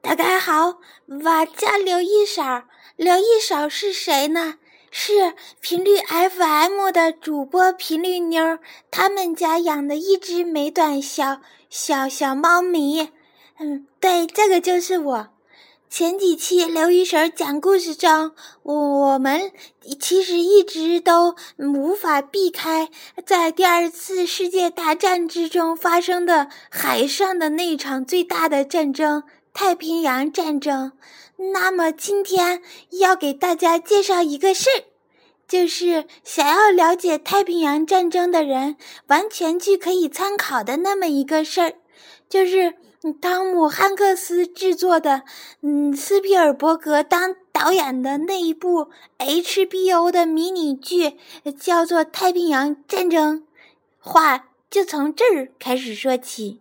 大家好，我叫刘一嫂。刘一嫂是谁呢？是频率 FM 的主播频率妞，他们家养的一只美短小猫咪。对，这个就是我。前几期刘一婶讲故事中，我们其实一直都无法避开在第二次世界大战之中发生的海上的那场最大的战争——太平洋战争。那么今天要给大家介绍一个事，就是想要了解太平洋战争的人完全去可以参考的那么一个事儿，就是汤姆汉克斯制作的斯皮尔伯格当导演的那一部 HBO 的迷你剧，叫做《太平洋战争》。话就从这儿开始说起。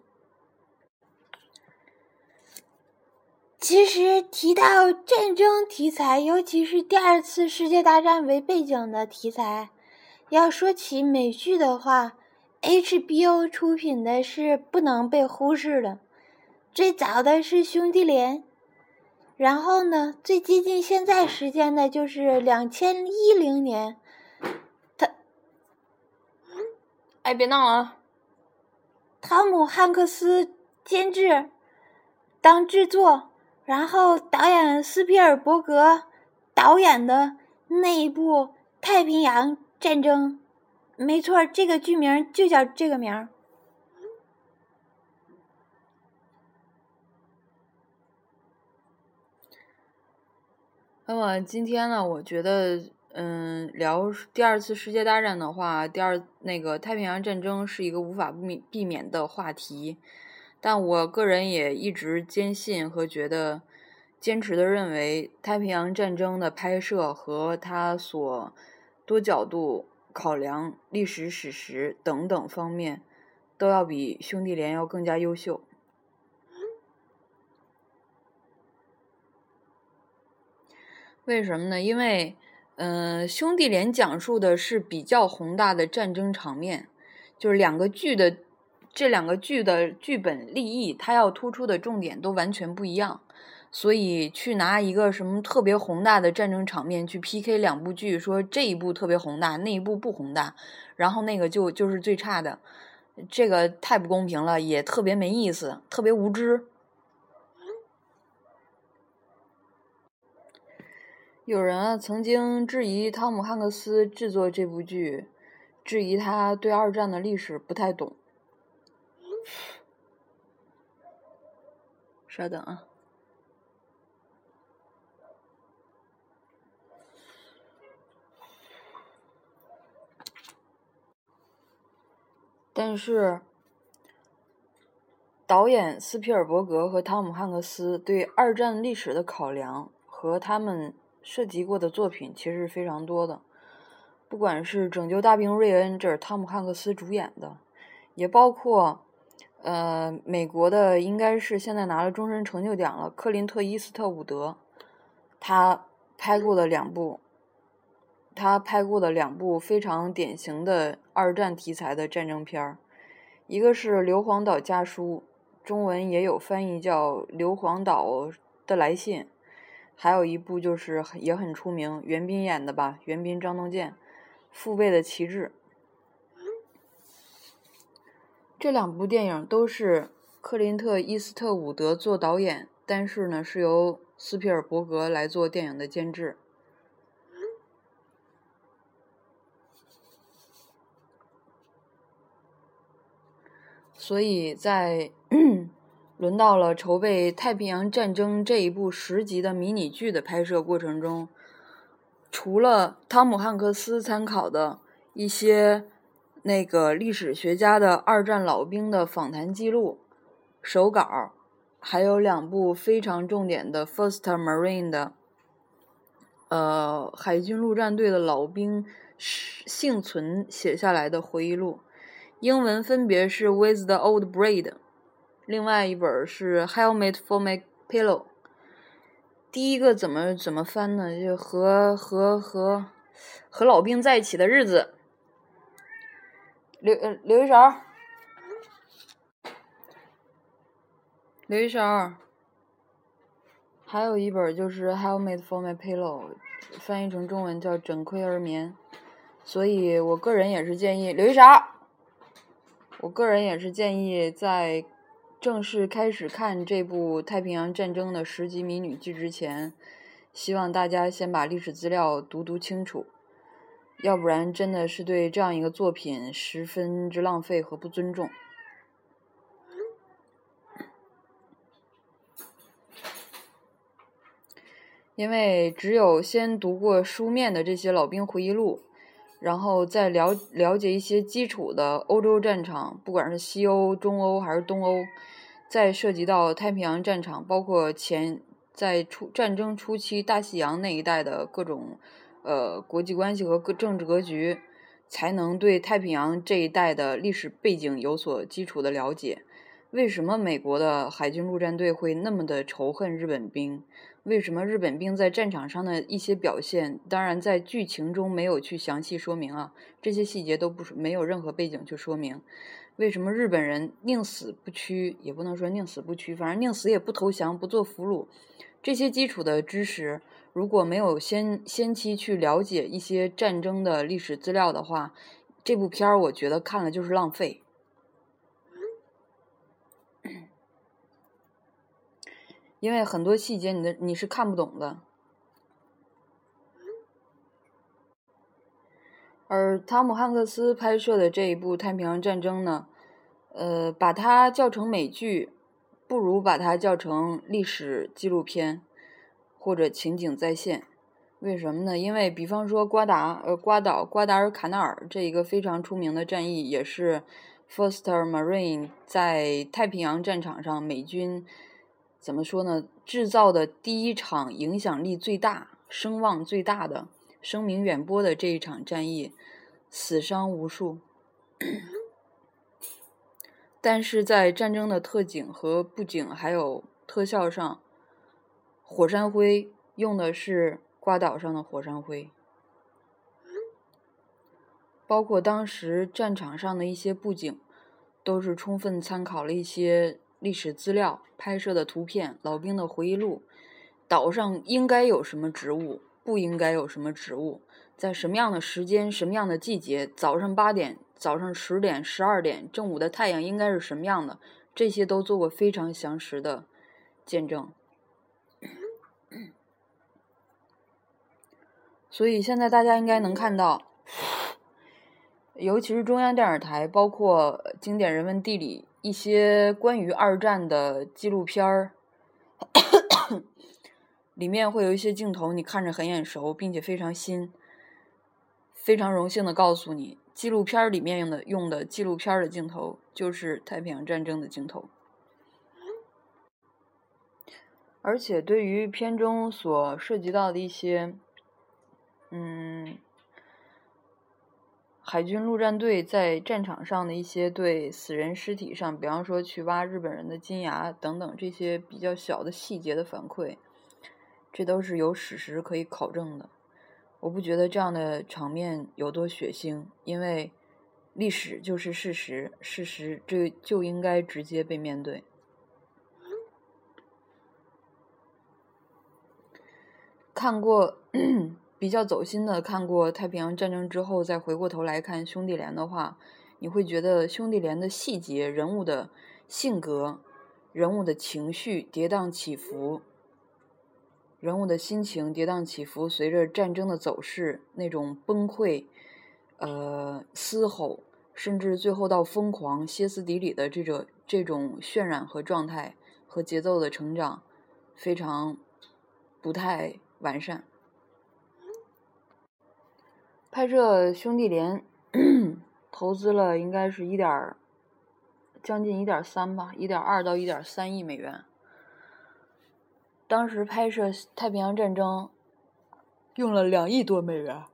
其实提到战争题材，尤其是第二次世界大战为背景的题材，要说起美剧的话， HBO 出品的是不能被忽视的。最早的是兄弟连，然后呢，最接近现在时间的就是2010年。别闹了。汤姆汉克斯监制当制作，然后导演斯皮尔伯格导演的那一部《太平洋战争》，没错，这个剧名就叫这个名。 那么今天呢，我觉得，聊第二次世界大战的话，太平洋战争是一个无法避免的话题，但我个人也一直坚信和坚持的认为，太平洋战争的拍摄和它所多角度考量、历史史实等等方面，都要比兄弟连要更加优秀。为什么呢？因为，兄弟连讲述的是比较宏大的战争场面，就是这两个剧的剧本立意，它要突出的重点都完全不一样，所以去拿一个什么特别宏大的战争场面去 PK 两部剧，说这一部特别宏大，那一部不宏大，然后那个就是最差的，这个太不公平了，也特别没意思，特别无知。有人曾经质疑汤姆汉克斯制作这部剧，质疑他对二战的历史不太懂。稍等啊。但是，导演斯皮尔伯格和汤姆汉克斯对二战历史的考量和他们涉及过的作品其实是非常多的，不管是《拯救大兵瑞恩》，这是汤姆汉克斯主演的，也包括美国的应该是现在拿了终身成就奖了，克林特·伊斯特伍德，他拍过的两部非常典型的二战题材的战争片，一个是《硫磺岛家书》，中文也有翻译叫《硫磺岛的来信》，还有一部就是也很出名，袁彬演的吧，袁彬、张东健，《父辈的旗帜》。这两部电影都是克林特·伊斯特伍德做导演，但是呢是由斯皮尔伯格来做电影的监制。所以在轮到了筹备《太平洋战争》这一部10集的迷你剧的拍摄过程中，除了汤姆汉克斯参考的一些那个历史学家的二战老兵的访谈记录、手稿，还有2部非常重点的 First Marine 的海军陆战队的老兵幸存写下来的回忆录，英文分别是 With the Old Breed， 另外一本是 Helmet for My Pillow。 第一个怎么翻呢？就和老兵在一起的日子。刘一勺，刘一勺， 还有一本就是《Helmet for My Pillow》，翻译成中文叫《枕盔而眠》。所以我个人也是建议刘一傻，我个人也是建议在正式开始看这部太平洋战争的10集迷你剧之前，希望大家先把历史资料读清楚，要不然真的是对这样一个作品十分之浪费和不尊重。因为只有先读过书面的这些老兵回忆录，然后再了解一些基础的欧洲战场，不管是西欧、中欧还是东欧，再涉及到太平洋战场，包括在战争初期大西洋那一带的各种国际关系和政治格局，才能对太平洋这一带的历史背景有所基础的了解。为什么美国的海军陆战队会那么的仇恨日本兵？为什么日本兵在战场上的一些表现，当然在剧情中没有去详细说明啊，这些细节都没有任何背景去说明。为什么日本人宁死不屈，也不能说宁死不屈，反正宁死也不投降，不做俘虏。这些基础的知识，如果没有先期去了解一些战争的历史资料的话，这部片儿我觉得看了就是浪费。因为很多细节你是看不懂的。而汤姆汉克斯拍摄的这一部太平洋战争呢，把它叫成美剧，不如把它叫成历史纪录片或者情景再现。为什么呢？因为比方说瓜达尔卡纳尔这一个非常出名的战役，也是 Foster Marine 在太平洋战场上美军怎么说呢，制造的第一场影响力最大、声望最大的、声名远播的这一场战役，死伤无数。但是在战争的特景和布景还有特效上，火山灰用的是瓜岛上的火山灰，包括当时战场上的一些布景，都是充分参考了一些历史资料、拍摄的图片、老兵的回忆录，岛上应该有什么植物，不应该有什么植物，在什么样的时间、什么样的季节，早上8点、早上10点、12点，正午的太阳应该是什么样的，这些都做过非常详实的见证。所以现在大家应该能看到，尤其是中央电视台，包括经典人文地理一些关于2战的纪录片儿，里面会有一些镜头你看着很眼熟，并且非常新。非常荣幸的告诉你，纪录片里面用的纪录片的镜头就是太平洋战争的镜头。而且对于片中所涉及到的一些海军陆战队在战场上的一些对死人尸体上，比方说去挖日本人的金牙等等这些比较小的细节的反馈，这都是有史实可以考证的。我不觉得这样的场面有多血腥，因为历史就是事实，事实这就应该直接被面对。看过比较走心的看过太平洋战争之后，再回过头来看兄弟连的话，你会觉得兄弟连的细节、人物的性格、人物的情绪跌宕起伏，人物的心情跌宕起伏，随着战争的走势，那种崩溃、嘶吼，甚至最后到疯狂、歇斯底里的这种渲染和状态和节奏的成长，非常不太完善。拍摄兄弟连投资了应该是将近1.3吧，1.2到1.3亿美元。当时拍摄太平洋战争用了2亿多美元，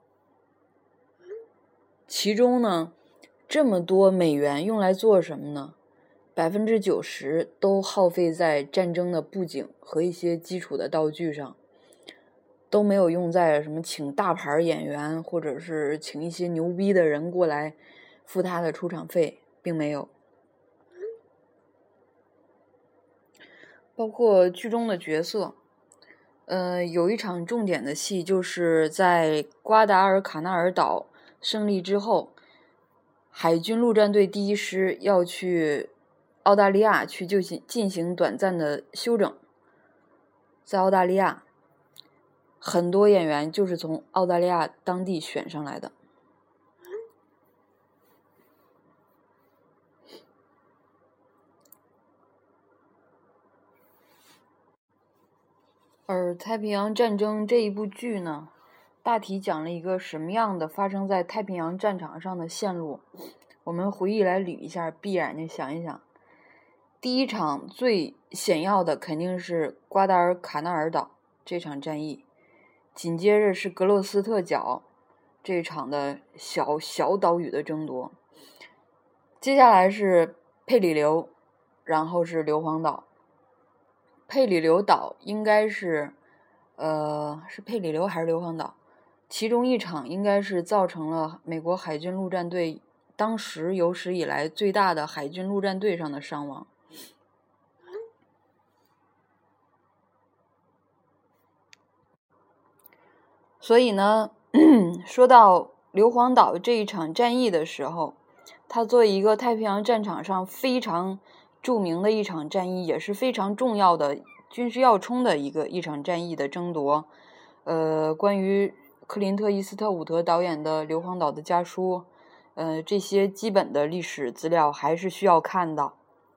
其中呢，这么多美元用来做什么呢？90%都耗费在战争的布景和一些基础的道具上，都没有用在什么请大牌演员或者是请一些牛逼的人过来付他的出场费，并没有。包括剧中的角色， 有一场重点的戏，就是在瓜达尔卡纳尔岛胜利之后，海军陆战队第1师要去澳大利亚去进行短暂的休整。在澳大利亚，很多演员就是从澳大利亚当地选上来的。而太平洋战争这一部剧呢，大体讲了一个什么样的发生在太平洋战场上的线路。我们回忆来捋一下，闭眼睛想一想。第一场最显要的肯定是瓜达尔卡纳尔岛这场战役，紧接着是格洛斯特角这场的小岛屿的争夺，接下来是佩里流，然后是硫磺岛。佩里流岛应该是是佩里流还是硫磺岛，其中一场应该是造成了美国海军陆战队当时有史以来最大的海军陆战队上的伤亡。所以呢说到硫磺岛这一场战役的时候，它作为一个太平洋战场上非常著名的一场战役，也是非常重要的军事要冲的一场战役的争夺。关于克林特·伊斯特伍德导演的《硫磺岛的家书》，这些基本的历史资料还是需要看的，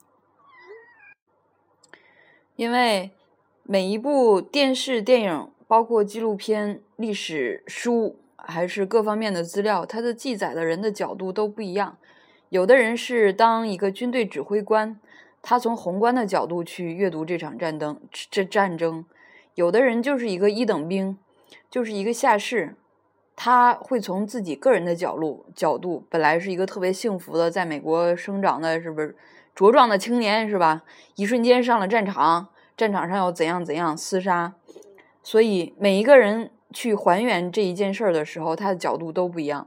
因为每一部电视电影，包括纪录片、历史书，还是各方面的资料，它的记载的人的角度都不一样。有的人是当一个军队指挥官，他从宏观的角度去阅读这场战争，有的人就是一个一等兵，就是一个下士，他会从自己个人的角度，本来是一个特别幸福的在美国生长的是不是茁壮的青年是吧，一瞬间上了战场上要怎样厮杀。所以每一个人去还原这一件事的时候，他的角度都不一样。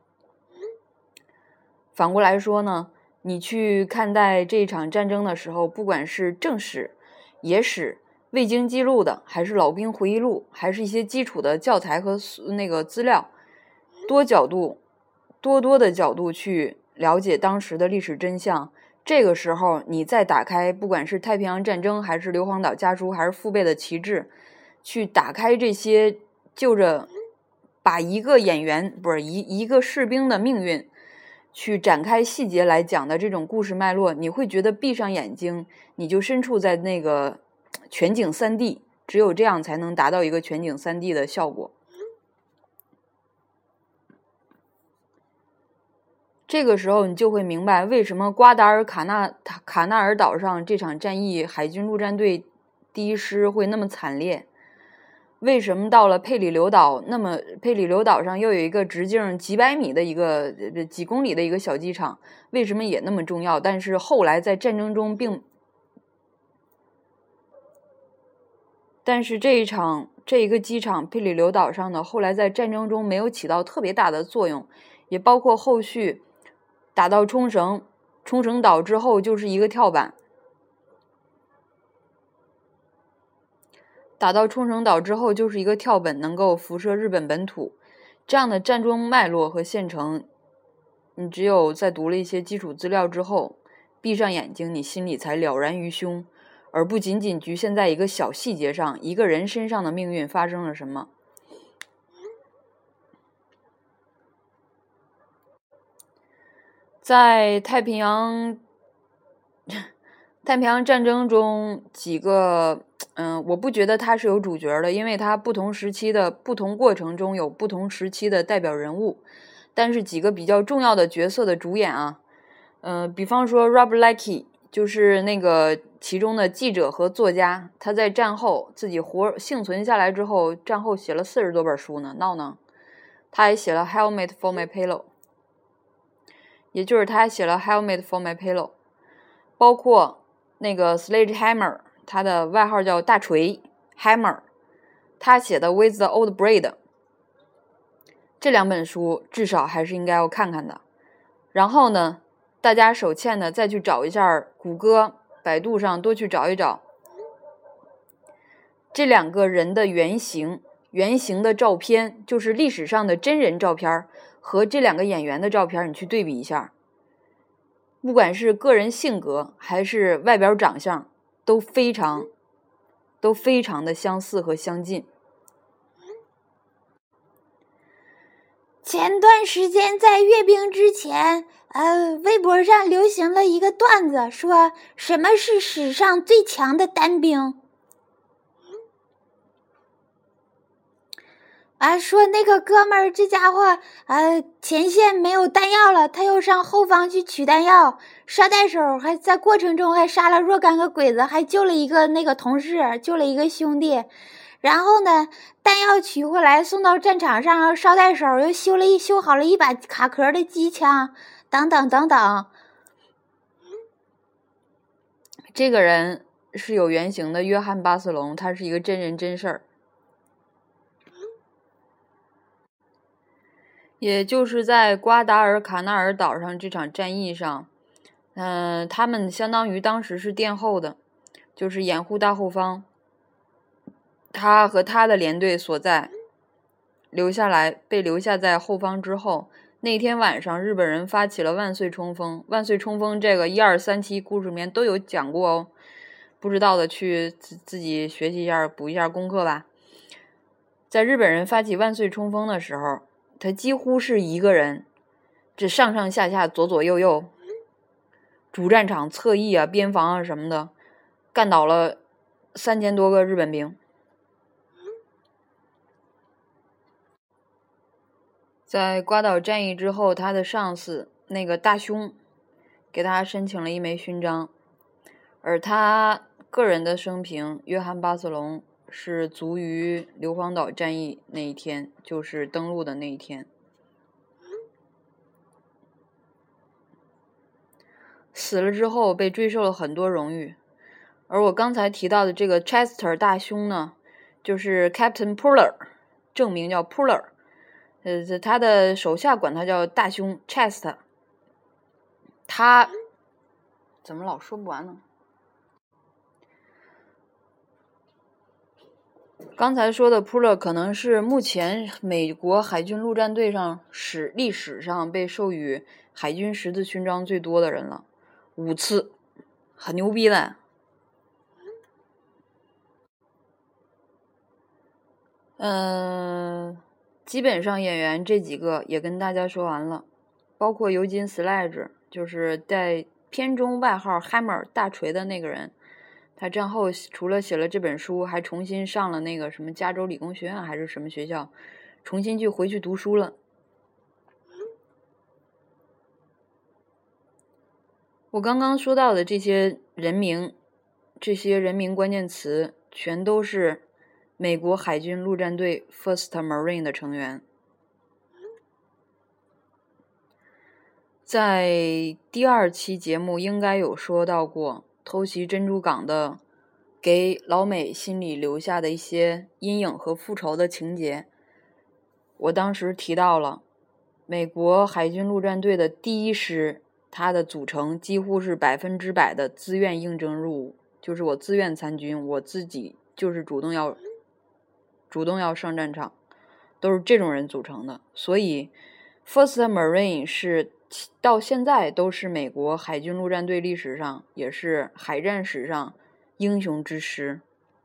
反过来说呢，你去看待这场战争的时候，不管是正史、野史、未经记录的，还是老兵回忆录，还是一些基础的教材和那个资料，多的角度去了解当时的历史真相。这个时候你再打开，不管是太平洋战争，还是硫磺岛家书，还是父辈的旗帜，去打开这些，就着把一个演员不是一个士兵的命运去展开细节来讲的这种故事脉络，你会觉得闭上眼睛你就身处在那个全景 3D， 只有这样才能达到一个全景 3D 的效果。这个时候你就会明白为什么瓜达尔卡纳尔岛上这场战役海军陆战队第1师会那么惨烈，为什么到了佩里流岛，那么佩里流岛上又有一个直径几百米的几公里的一个小机场，为什么也那么重要？但是后来在战争中但是这一个机场佩里流岛上的后来在战争中没有起到特别大的作用，也包括后续打到冲绳岛之后就是一个跳板，打到冲绳岛之后就是一个跳本，能够辐射日本本土。这样的战争脉络和现成，你只有在读了一些基础资料之后，闭上眼睛，你心里才了然于胸，而不仅仅局限在一个小细节上，一个人身上的命运发生了什么。在太平洋战争中，几个我不觉得他是有主角的，因为他不同时期的不同过程中有不同时期的代表人物，但是几个比较重要的角色的主演啊，比方说 Robert Leckie， 就是那个其中的记者和作家，他在战后自己幸存下来之后，战后写了40多本书呢，闹呢。他还写了 Helmet for my pillow， 也就是他还写了 Helmet for my pillow， 包括那个 Sledgehammer， 他的外号叫大锤 Hammer， 他写的 With the Old Breed， 这2本书至少还是应该要看看的。然后呢，大家手欠的再去找一下谷歌、百度上多去找一找这两个人的原型的照片，就是历史上的真人照片和这两个演员的照片，你去对比一下，不管是个人性格还是外表长相，都非常的相似和相近。 前段时间在阅兵之前，微博上流行了一个段子，说什么是史上最强的单兵？说那个哥们儿，这家伙，前线没有弹药了，他又上后方去取弹药，捎带手还在过程中还杀了若干个鬼子，还救了一个那个同事，救了一个兄弟。然后呢，弹药取回来送到战场上，捎带手又修好了一把卡壳的机枪，等等等等。 这个人是有原型的，约翰巴斯隆，他是一个真人真事儿。也就是在瓜达尔卡纳尔岛上这场战役上，他们相当于当时是殿后的，就是掩护大后方。他和他的连队所在被留下在后方之后，那天晚上日本人发起了万岁冲锋。万岁冲锋这个1、2、3期故事里面都有讲过哦，不知道的去自己学习一下，补一下功课吧。在日本人发起万岁冲锋的时候，他几乎是一个人，这上上下下左左右右，主战场侧翼啊、边防啊什么的，干倒了3000多个日本兵。在瓜岛战役之后，他的上司那个大兄给他申请了一枚勋章，而他个人的生平，约翰巴斯隆是卒于硫磺岛战役那一天，就是登陆的那一天。死了之后被追授了很多荣誉，而我刚才提到的这个 Chester 大兄呢，就是 Captain Puller， 正名叫 Puller，他的手下管他叫大兄 Chester。 他怎么老说不完呢？刚才说的 Puller 可能是目前美国海军陆战队上历史上被授予海军十字勋章最多的人了，5次，很牛逼的。基本上演员这几个也跟大家说完了，包括尤金·斯莱治，就是在片中外号 Hammer 大锤的那个人。他战后除了写了这本书，还重新上了那个什么加州理工学院还是什么学校，重新回去读书了。我刚刚说到的这些人名关键词，全都是美国海军陆战队 First Marine 的成员。在第2期节目应该有说到过，偷袭珍珠港的给老美心里留下的一些阴影和复仇的情节。我当时提到了美国海军陆战队的第1师，它的组成几乎是100%的自愿应征入伍，就是我自愿参军，我自己就是主动要上战场，都是这种人组成的。所以 First Marine 是到现在都是美国海军陆战队历史上，也是海战史上英雄之师。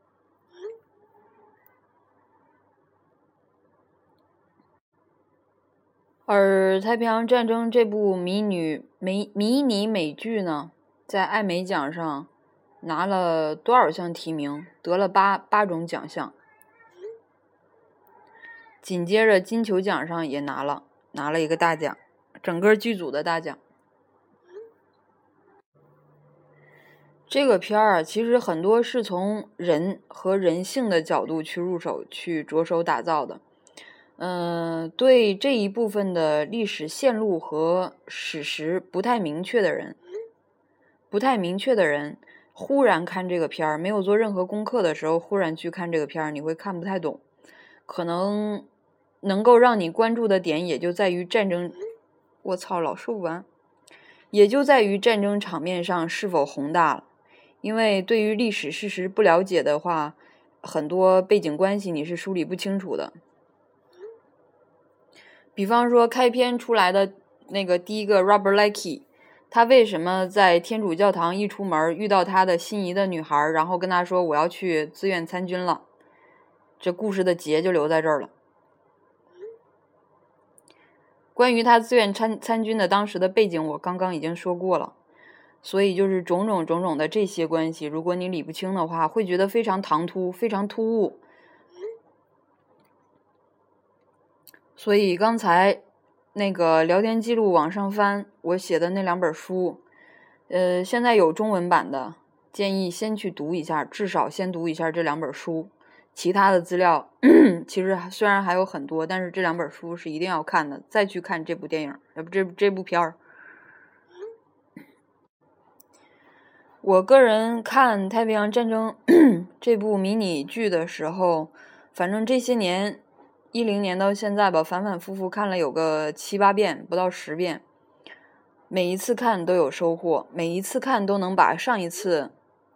而太平洋战争这部迷你美剧呢，在艾美奖上拿了多少项提名，得了八种奖项。紧接着金球奖上也拿了一个大奖，整个剧组的大奖。这个片儿啊，其实很多是从人和人性的角度去入手，去着手打造的。对这一部分的历史线路和史实不太明确的人，忽然看这个片儿，没有做任何功课的时候，忽然去看这个片儿，你会看不太懂。可能能够让你关注的点，也就在于战争，我操，老说不完，也就在于战争场面上是否宏大了。因为对于历史事实不了解的话， 很多背景关系你是梳理不清楚的。比方说开篇出来的那个第一个 Robert Leckie， 他为什么在天主教堂一出门遇到他的心仪的女孩，然后跟他说我要去自愿参军了，这故事的结就留在这儿了。关于他自愿参军的当时的背景我刚刚已经说过了，所以就是种种的这些关系，如果你理不清的话，会觉得非常唐突，非常突兀。所以刚才那个聊天记录往上翻，我写的那2本书，现在有中文版的，建议先去读一下，至少先读一下这2本书。其他的资料其实虽然还有很多，但是这2本书是一定要看的，再去看这部电影，这部片儿。我个人看太平洋战争这部迷你剧的时候，反正这些年10年到现在吧，反反复复看了有个7、8遍，不到10遍。每一次看都有收获，每一次看都能把上一次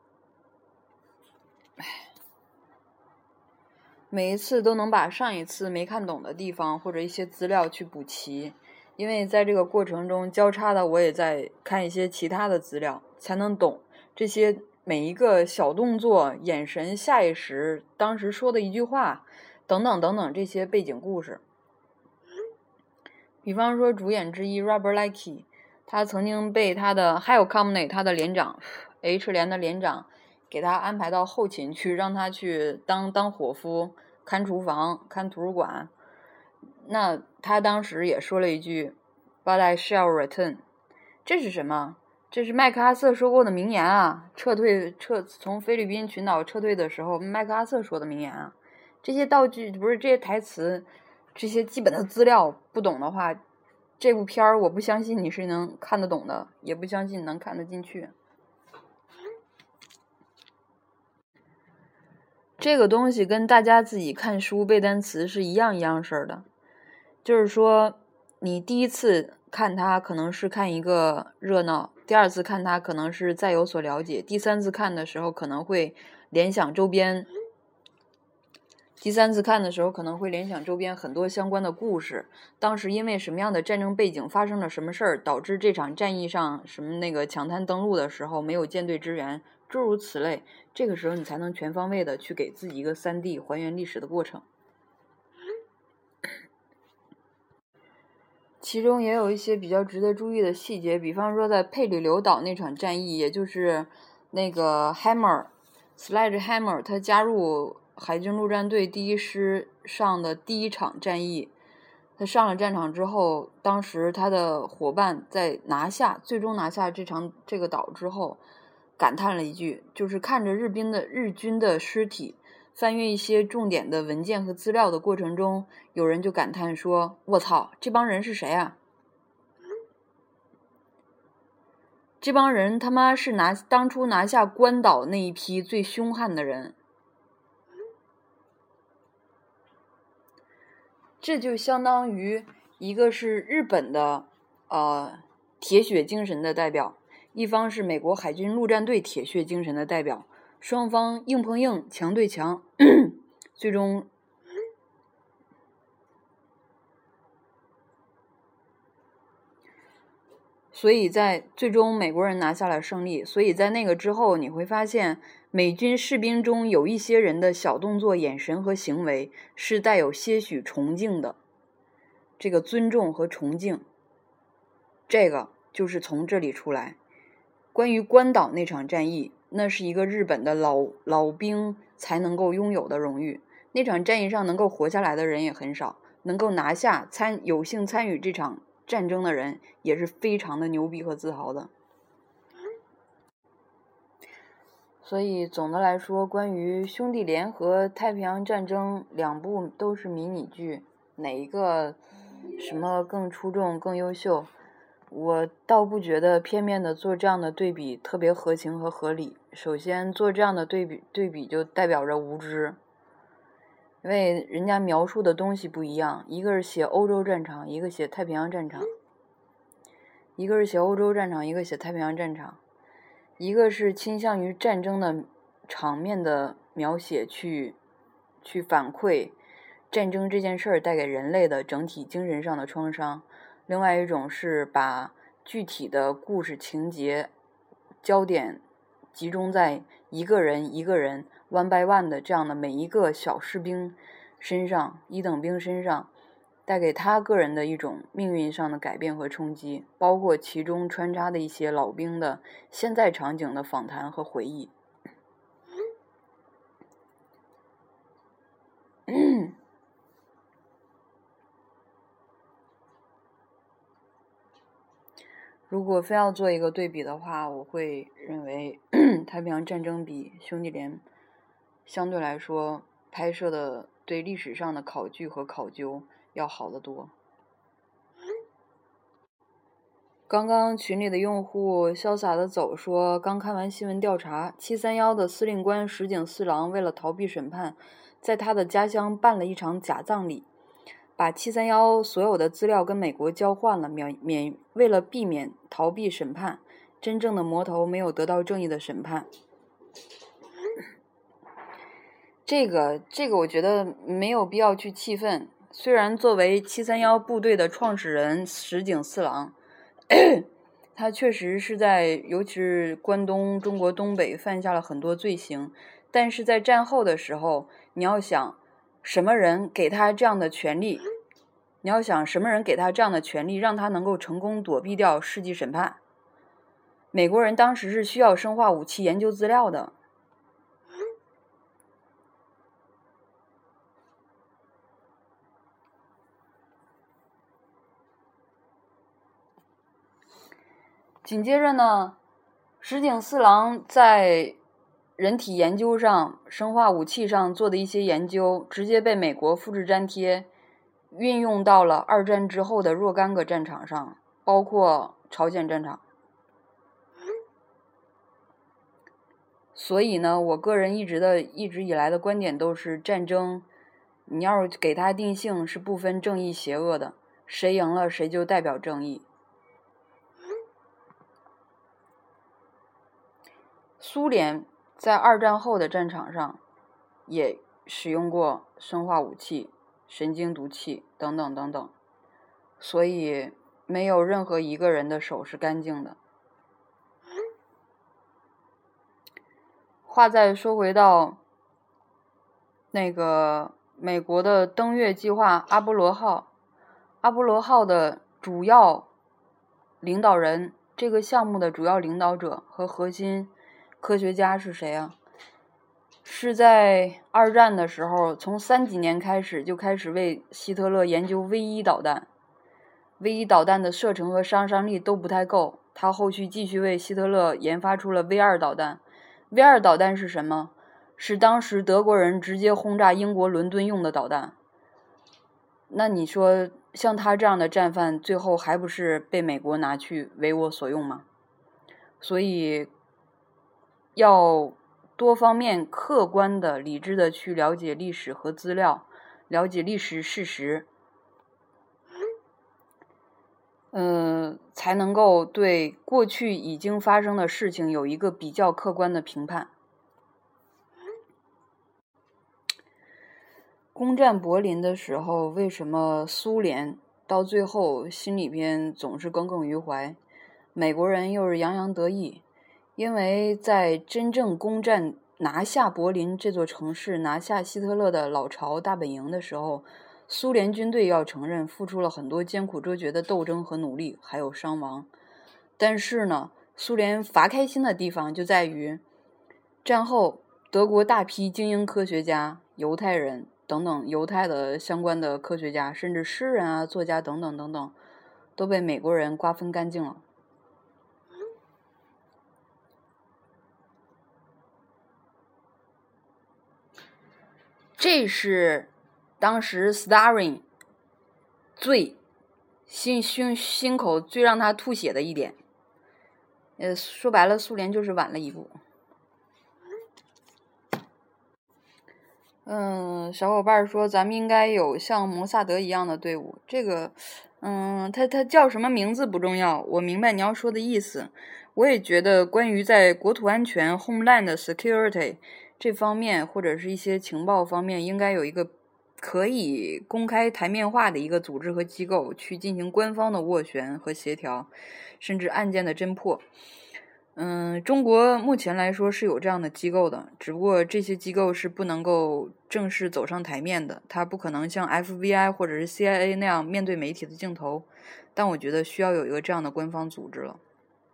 没看懂的地方或者一些资料去补齐，因为在这个过程中交叉的我也在看一些其他的资料，才能懂这些每一个小动作、眼神、下意识、当时说的一句话等等这些背景故事。比方说主演之一 Robert Leckie， 他曾经被他的Hal Comney， 他的连长 H 连的连长给他安排到后勤去，让他去当伙夫，看厨房，看图书馆。那他当时也说了一句 But I shall return， 这是什么？这是麦克阿瑟说过的名言啊！从菲律宾群岛撤退的时候，麦克阿瑟说的名言啊！这些道具不是这些台词，这些基本的资料不懂的话，这部片儿我不相信你是能看得懂的，也不相信你能看得进去。这个东西跟大家自己看书背单词是一样事儿的，就是说你第一次看它可能是看一个热闹，第2次看它可能是再有所了解，第3次看的时候可能会联想周边很多相关的故事，当时因为什么样的战争背景发生了什么事儿，导致这场战役上什么那个抢滩登陆的时候没有舰队支援，诸如此类，这个时候你才能全方位的去给自己一个3D 还原历史的过程。其中也有一些比较值得注意的细节，比方说在佩里留岛那场战役，也就是那个 Sledgehammer 他加入海军陆战队第1师上的第1场战役，他上了战场之后，当时他的伙伴在最终拿下这个岛之后，感叹了一句，就是看着日军的尸体，翻阅一些重点的文件和资料的过程中，有人就感叹说：“我操，这帮人是谁啊？这帮人他妈是当初拿下关岛那一批最凶悍的人。”这就相当于一个是日本的铁血精神的代表，一方是美国海军陆战队铁血精神的代表，双方硬碰硬，强对强，最终所以在最终美国人拿下了胜利。所以在那个之后你会发现美军士兵中有一些人的小动作、眼神和行为是带有些许崇敬的，这个尊重和崇敬，这个就是从这里出来。关于关岛那场战役，那是一个日本的老兵才能够拥有的荣誉，那场战役上能够活下来的人也很少，能够拿下有幸参与这场战争的人也是非常的牛逼和自豪的。所以总的来说，关于兄弟连和太平洋战争2部都是迷你剧，哪一个什么更出众更优秀，我倒不觉得片面的做这样的对比特别合情和合理。首先做这样的对比就代表着无知，因为人家描述的东西不一样，一个是写欧洲战场，一个写太平洋战场，一个是写欧洲战场，一个写太平洋战场，一个是倾向于战争的场面的描写去反馈战争这件事儿带给人类的整体精神上的创伤，另外一种是把具体的故事情节焦点集中在一个人 one by one 的这样的每一个小士兵身上，一等兵身上，带给他个人的一种命运上的改变和冲击，包括其中穿插的一些老兵的现在场景的访谈和回忆。如果非要做一个对比的话，我会认为太平洋战争比兄弟连相对来说拍摄的对历史上的考据和考究要好得多。刚刚群里的用户潇洒的走说，刚看完新闻调查，731的司令官石井四郎为了逃避审判，在他的家乡办了一场假葬礼，把731所有的资料跟美国交换了，为了避免逃避审判，真正的魔头没有得到正义的审判。这个我觉得没有必要去气愤。虽然作为731部队的创始人石井四郎他确实是在尤其是关东中国东北犯下了很多罪行，但是在战后的时候，你要想什么人给他这样的权利，让他能够成功躲避掉世纪审判。美国人当时是需要生化武器研究资料的。紧接着呢，石井四郎在人体研究上、生化武器上做的一些研究，直接被美国复制粘贴，运用到了二战之后的若干个战场上，包括朝鲜战场。所以呢，我个人一直以来的观点都是，战争你要是给它定性是不分正义邪恶的，谁赢了谁就代表正义。苏联在二战后的战场上也使用过生化武器、神经毒气等等等等，所以没有任何一个人的手是干净的。话再说回到那个美国的登月计划阿波罗号的主要领导人，这个项目的主要领导者和核心科学家是谁啊？是在二战的时候，从30几年开始就开始为希特勒研究 V1 导弹。V1 导弹的射程和杀伤力都不太够，他后续继续为希特勒研发出了 V2 导弹。V2 导弹是什么？是当时德国人直接轰炸英国伦敦用的导弹。那你说像他这样的战犯，最后还不是被美国拿去为我所用吗？所以要多方面客观的、理智的去了解历史和资料，了解历史事实，才能够对过去已经发生的事情有一个比较客观的评判。攻占柏林的时候，为什么苏联到最后心里边总是耿耿于怀，美国人又是洋洋得意？因为在真正攻占拿下柏林这座城市，拿下希特勒的老巢大本营的时候，苏联军队要承认付出了很多艰苦卓绝的斗争和努力，还有伤亡。但是呢，苏联乏开心的地方就在于，战后德国大批精英科学家、犹太人等等犹太的相关的科学家，甚至诗人啊、作家等等等等，都被美国人瓜分干净了。这是当时 Stalin 心口最让他吐血的一点。说白了，苏联就是晚了一步。小伙伴说咱们应该有像摩萨德一样的队伍。这个，他叫什么名字不重要，我明白你要说的意思。我也觉得关于在国土安全 Homeland Security 这方面或者是一些情报方面，应该有一个可以公开台面化的一个组织和机构去进行官方的斡旋和协调，甚至案件的侦破。中国目前来说是有这样的机构的，只不过这些机构是不能够正式走上台面的，它不可能像 FBI 或者是 CIA 那样面对媒体的镜头，但我觉得需要有一个这样的官方组织了。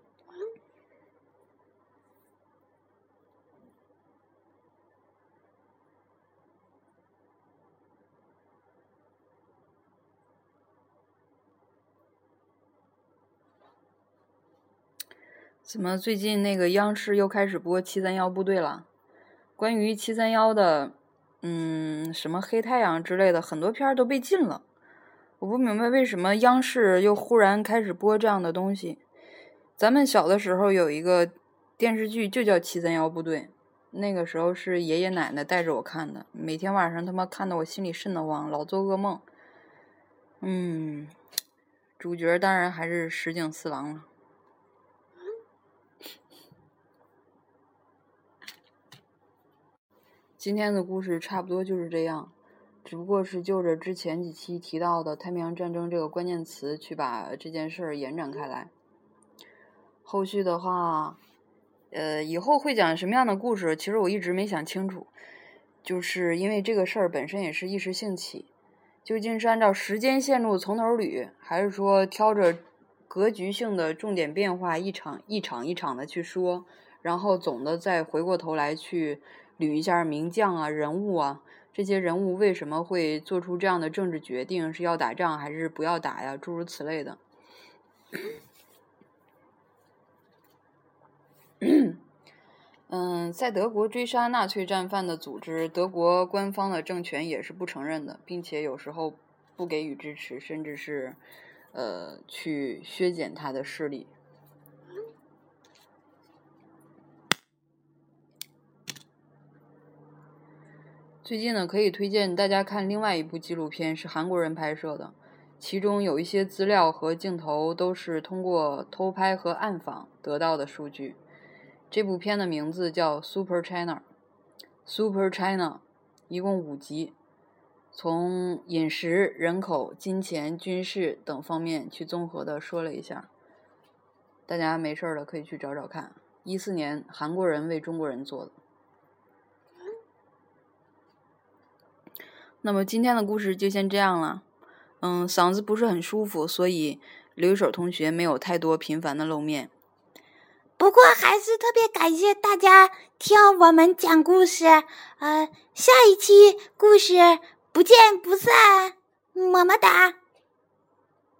怎么最近那个央视又开始播731部队了？关于731的，什么黑太阳之类的，很多片儿都被禁了。我不明白为什么央视又忽然开始播这样的东西。咱们小的时候有一个电视剧就叫731部队，那个时候是爷爷奶奶带着我看的，每天晚上他妈看得我心里瘆得慌，老做噩梦。主角当然还是石井四郎了。今天的故事差不多就是这样，只不过是就着之前几期提到的太平洋战争这个关键词去把这件事儿延展开来。后续的话，以后会讲什么样的故事，其实我一直没想清楚，就是因为这个事儿本身也是一时兴起，究竟是按照时间线路从头捋，还是说挑着格局性的重点变化一场一场的去说，然后总的再回过头来去捋一下名将啊、人物啊，这些人物为什么会做出这样的政治决定，是要打仗还是不要打呀，诸如此类的。在德国追杀纳粹战犯的组织，德国官方的政权也是不承认的，并且有时候不给予支持，甚至是去削减他的势力。最近呢，可以推荐大家看另外一部纪录片，是韩国人拍摄的，其中有一些资料和镜头都是通过偷拍和暗访得到的数据。这部片的名字叫 Super China， 一共5集，从饮食、人口、金钱、军事等方面去综合的说了一下，大家没事了可以去找找看。14年韩国人为中国人做的。那么今天的故事就先这样了。嗓子不是很舒服，所以刘一手同学没有太多频繁的露面。 不过还是特别感谢大家听我们讲故事，下一期故事不见不散，么么哒。